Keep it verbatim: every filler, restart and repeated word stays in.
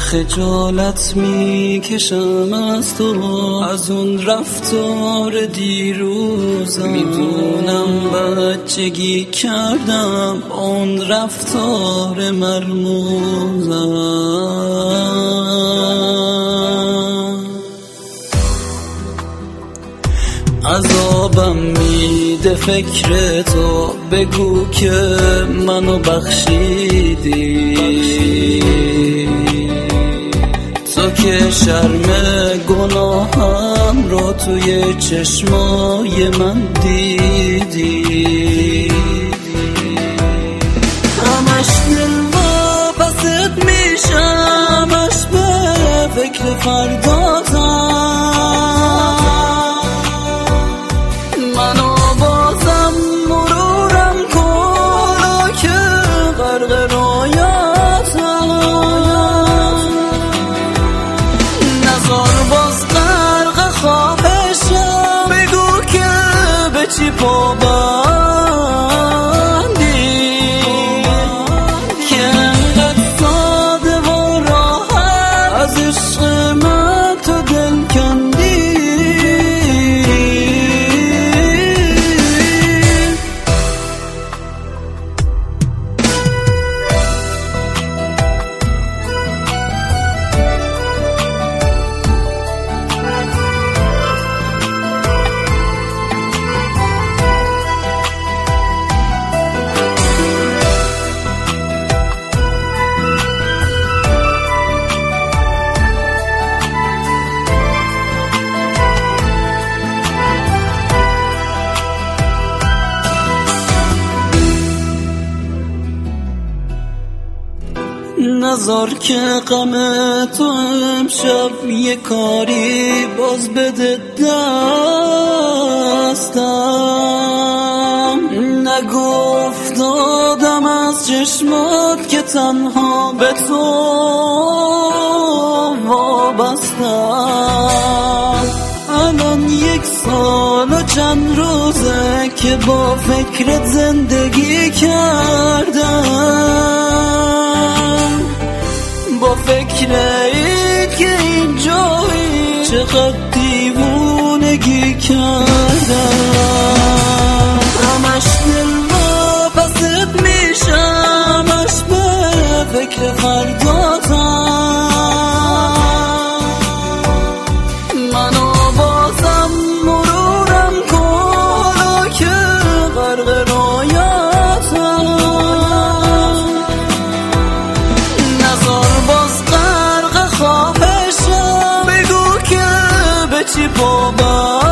خجالت میکشم از تو، از اون رفتار دیروزم. میدونم بچگی کردم اون رفتار مرموزم. عذابم میده فکر تو، بگو که منو بخشیدی. تو که شرم گناهم رو توی چشمای من دیدی. همش دل واپست میشم، همش به فکر فرداتم. منو بازم مرورم کن که غرق رویاتم. نزار باز غرق خواهشم، بگو که به چی پابندی، که انقدر ساده و راحت از عشق من تو دل کندی. نذار که غم تو امشب یه کاری باز بده دستم. نگفت دادم از چشمات که تنها به تو وابستم. الان یک سال و چند روزه که با فکرت زندگی کردم، با فکر این که این جایی چقدر دیوونگی کردم. همش دل واپست میشم، همش به فکر فرداتم. منو بازم مرورم کن که غرق رویاتم. خواهشم، بگو که به چی پابندی.